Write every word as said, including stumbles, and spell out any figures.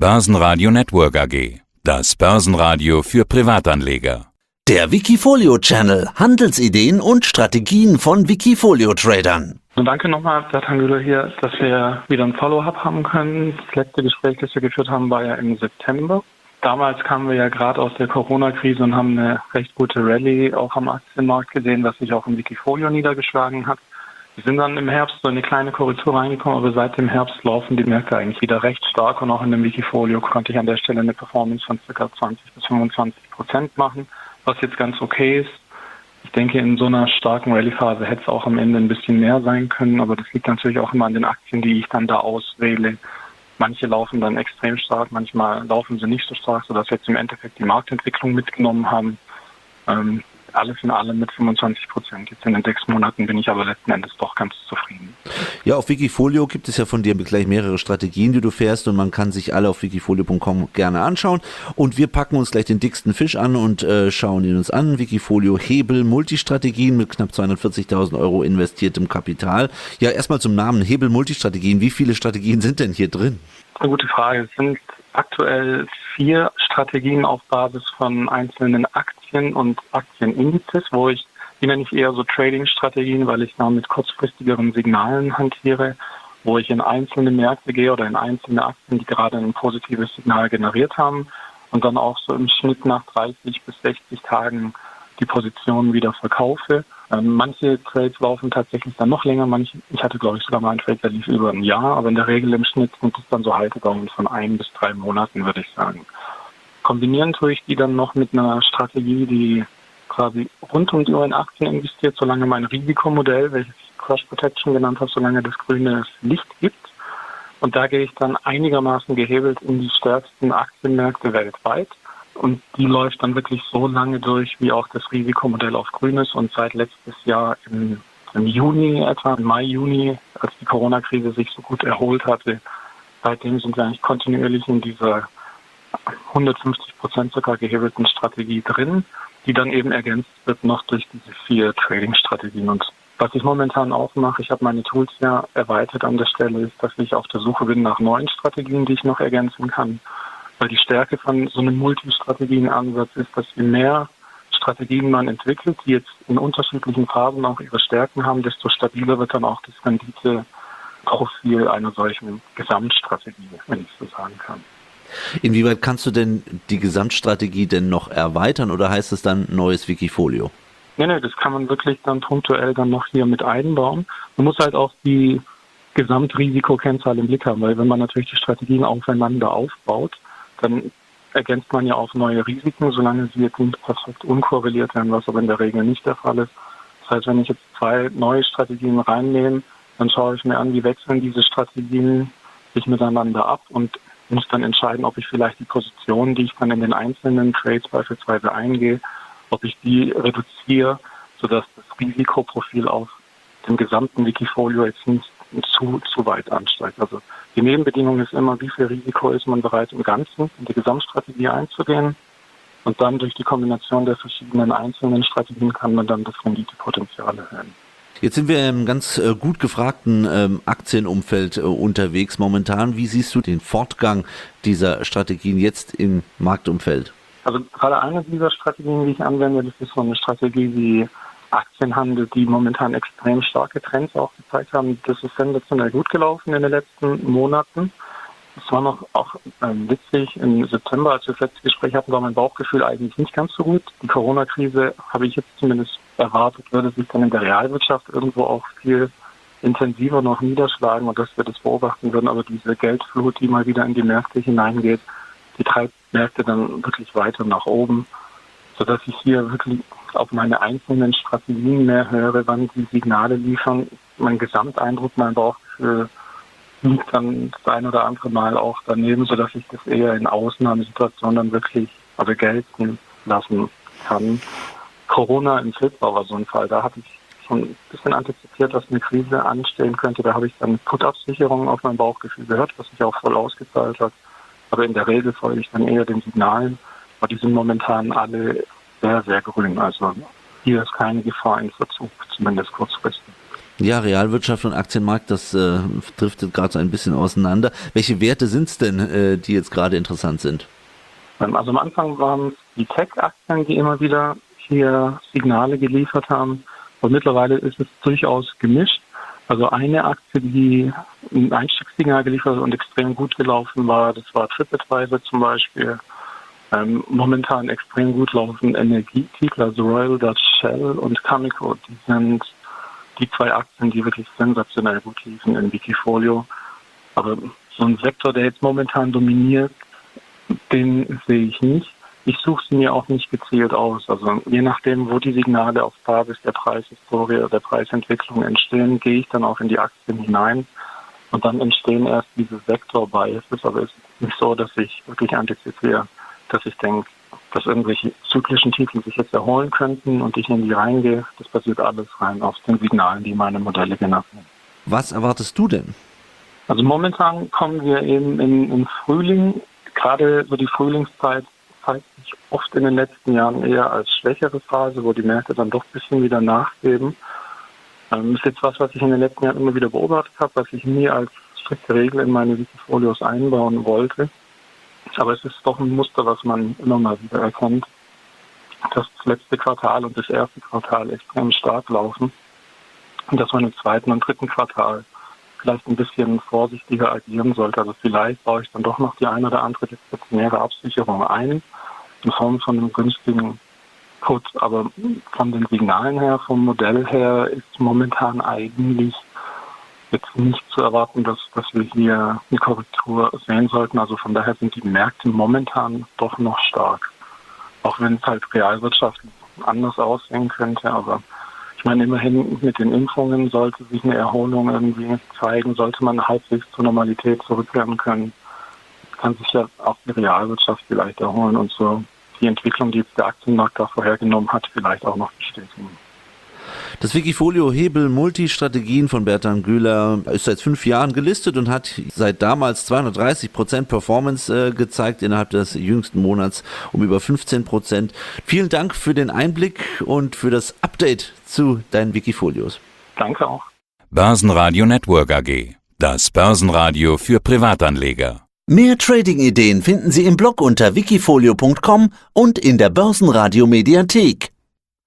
Börsenradio Network A G. Das Börsenradio für Privatanleger. Der Wikifolio-Channel. Handelsideen und Strategien von Wikifolio-Tradern. Und danke nochmal, Bertrand Güler hier, dass wir wieder ein Follow-up haben können. Das letzte Gespräch, das wir geführt haben, war ja im September. Damals kamen wir ja gerade aus der Corona-Krise und haben eine recht gute Rallye auch am Aktienmarkt gesehen, was sich auch im Wikifolio niedergeschlagen hat. Wir sind dann im Herbst so eine kleine Korrektur reingekommen, aber seit dem Herbst laufen die Märkte eigentlich wieder recht stark und auch in dem Wikifolio konnte ich an der Stelle eine Performance von ca. zwanzig bis fünfundzwanzig Prozent machen, was jetzt ganz okay ist. Ich denke, in so einer starken Rallye-Phase hätte es auch am Ende ein bisschen mehr sein können, aber das liegt natürlich auch immer an den Aktien, die ich dann da auswähle. Manche laufen dann extrem stark, manchmal laufen sie nicht so stark, sodass wir jetzt im Endeffekt die Marktentwicklung mitgenommen haben. Ähm, alles in allem mit fünfundzwanzig Prozent. Jetzt in den sechs Monaten bin ich aber letzten Endes doch ganz zufrieden. Ja, auf Wikifolio gibt es ja von dir gleich mehrere Strategien, die du fährst und man kann sich alle auf wikifolio punkt com gerne anschauen. Und wir packen uns gleich den dicksten Fisch an und äh, schauen ihn uns an. Wikifolio Hebel Multistrategien mit knapp zweihundertvierzigtausend Euro investiertem Kapital. Ja, erstmal zum Namen Hebel Multistrategien. Wie viele Strategien sind denn hier drin? Eine gute Frage. Es sind aktuell vier Strategien auf Basis von einzelnen Aktien und Aktienindizes, wo ich, die nenne ich eher so Trading-Strategien, weil ich da mit kurzfristigeren Signalen hantiere, wo ich in einzelne Märkte gehe oder in einzelne Aktien, die gerade ein positives Signal generiert haben und dann auch so im Schnitt nach dreißig bis sechzig Tagen die Positionen wieder verkaufe. Ähm, manche Trades laufen tatsächlich dann noch länger. Manche, ich hatte, glaube ich, sogar mal einen Trade, der lief über ein Jahr, aber in der Regel im Schnitt sind es dann so Haltedauern von ein bis drei Monaten, würde ich sagen. Kombinieren tue ich die dann noch mit einer Strategie, die quasi rund um die Uhr in Aktien investiert, solange mein Risikomodell, welches ich Crash Protection genannt habe, solange das grüne Licht gibt. Und da gehe ich dann einigermaßen gehebelt in die stärksten Aktienmärkte weltweit. Und die läuft dann wirklich so lange durch, wie auch das Risikomodell auf grün ist. Und seit letztes Jahr im, im Juni, etwa im Mai, Juni, als die Corona-Krise sich so gut erholt hatte, seitdem sind wir eigentlich kontinuierlich in dieser hundertfünfzig Prozent circa gehebelten Strategie drin, die dann eben ergänzt wird noch durch diese vier Trading-Strategien. Und was ich momentan auch mache, ich habe meine Tools ja erweitert an der Stelle, ist, dass ich auf der Suche bin nach neuen Strategien, die ich noch ergänzen kann. Weil die Stärke von so einem Multistrategienansatz ist, dass je mehr Strategien man entwickelt, die jetzt in unterschiedlichen Phasen auch ihre Stärken haben, desto stabiler wird dann auch das Renditeprofil einer solchen Gesamtstrategie, wenn ich so sagen kann. Inwieweit kannst du denn die Gesamtstrategie denn noch erweitern oder heißt es dann neues Wikifolio? Nee, nee, das kann man wirklich dann punktuell dann noch hier mit einbauen. Man muss halt auch die Gesamtrisikokennzahl im Blick haben, weil wenn man natürlich die Strategien aufeinander aufbaut, dann ergänzt man ja auch neue Risiken, solange sie jetzt nicht perfekt unkorreliert werden, was aber in der Regel nicht der Fall ist. Das heißt, wenn ich jetzt zwei neue Strategien reinnehme, dann schaue ich mir an, wie wechseln diese Strategien sich miteinander ab und muss dann entscheiden, ob ich vielleicht die Positionen, die ich dann in den einzelnen Trades beispielsweise eingehe, ob ich die reduziere, sodass das Risikoprofil auf dem gesamten Wikifolio jetzt nicht zu, zu weit ansteigt. Also die Nebenbedingung ist immer, wie viel Risiko ist man bereit, im Ganzen in die Gesamtstrategie einzugehen. Und dann durch die Kombination der verschiedenen einzelnen Strategien kann man dann das Renditepotenzial erhöhen. Jetzt sind wir im ganz äh, gut gefragten ähm, Aktienumfeld äh, unterwegs momentan. Wie siehst du den Fortgang dieser Strategien jetzt im Marktumfeld? Also gerade eine dieser Strategien, die ich anwende, das ist so eine Strategie wie Aktienhandel, die momentan extrem starke Trends auch gezeigt haben. Das ist sensationell gut gelaufen in den letzten Monaten. Es war noch auch ähm, witzig, im September, als wir das letzte Gespräch hatten, war mein Bauchgefühl eigentlich nicht ganz so gut. Die Corona-Krise, habe ich jetzt zumindest erwartet, würde sich dann in der Realwirtschaft irgendwo auch viel intensiver noch niederschlagen und dass wir das beobachten würden. Aber diese Geldflut, die mal wieder in die Märkte hineingeht, die treibt Märkte dann wirklich weiter nach oben, sodass ich hier wirklich auf meine einzelnen Strategien mehr höre, wann die Signale liefern. Mein Gesamteindruck, mein Bauchgefühl liegt dann das ein oder andere Mal auch daneben, sodass ich das eher in Ausnahmesituationen dann wirklich also gelten lassen kann. Corona im Februar war so ein Fall. Da hatte ich schon ein bisschen antizipiert, dass eine Krise anstehen könnte. Da habe ich dann Put-Absicherungen auf mein Bauchgefühl gehört, was sich auch voll ausgezahlt hat. Aber in der Regel folge ich dann eher den Signalen. Aber die sind momentan alle sehr, sehr grün. Also hier ist keine Gefahr in Verzug, zumindest kurzfristig. Ja, Realwirtschaft und Aktienmarkt, das äh, driftet gerade so ein bisschen auseinander. Welche Werte sind es denn, äh, die jetzt gerade interessant sind? Also am Anfang waren es die Tech-Aktien, die immer wieder hier Signale geliefert haben. Und mittlerweile ist es durchaus gemischt. Also eine Aktie, die ein Einstiegssignal geliefert hat und extrem gut gelaufen war, das war TripAdvisor zum Beispiel. Ähm, momentan extrem gut laufende Energietitel, also Royal Dutch Shell und Cameco, die sind die zwei Aktien, die wirklich sensationell gut liefen in Wikifolio. Aber so ein Sektor, der jetzt momentan dominiert, den sehe ich nicht. Ich suche sie mir auch nicht gezielt aus. Also je nachdem, wo die Signale auf Basis der Preishistorie oder der Preisentwicklung entstehen, gehe ich dann auch in die Aktien hinein. Und dann entstehen erst diese Sektor-Biases. Aber es ist nicht so, dass ich wirklich antizipiere, dass ich denke, dass irgendwelche zyklischen Titel sich jetzt erholen könnten und ich in die reingehe. Das basiert alles rein auf den Signalen, die meine Modelle generieren. Was erwartest du denn? Also momentan kommen wir eben in, in Frühling. Gerade so die Frühlingszeit zeigt sich oft in den letzten Jahren eher als schwächere Phase, wo die Märkte dann doch ein bisschen wieder nachgeben. Das ähm, ist jetzt was, was ich in den letzten Jahren immer wieder beobachtet habe, was ich nie als strikte Regel in meine Wikifolios einbauen wollte. Aber es ist doch ein Muster, was man immer mal wieder erkennt, dass das letzte Quartal und das erste Quartal extrem stark laufen und dass man im zweiten und dritten Quartal vielleicht ein bisschen vorsichtiger agieren sollte. Also vielleicht baue ich dann doch noch die eine oder andere diskretionäre Absicherung ein in Form von einem günstigen Put. Aber von den Signalen her, vom Modell her ist momentan eigentlich jetzt nicht zu erwarten, dass, dass wir hier eine Korrektur sehen sollten. Also von daher sind die Märkte momentan doch noch stark. Auch wenn es halt realwirtschaftlich anders aussehen könnte. Aber ich meine, immerhin mit den Impfungen sollte sich eine Erholung irgendwie zeigen, sollte man halbwegs zur Normalität zurückkehren können. Kann sich ja auch die Realwirtschaft vielleicht erholen und so die Entwicklung, die jetzt der Aktienmarkt da vorhergenommen hat, vielleicht auch noch bestätigen. Das Wikifolio Hebel Multistrategien von Bertan Güler ist seit fünf Jahren gelistet und hat seit damals zweihundertdreißig Prozent Performance äh, gezeigt, innerhalb des jüngsten Monats um über fünfzehn Prozent. Vielen Dank für den Einblick und für das Update zu deinen Wikifolios. Danke auch. Börsenradio Network A G, das Börsenradio für Privatanleger. Mehr Trading-Ideen finden Sie im Blog unter wikifolio punkt com und in der Börsenradio Mediathek.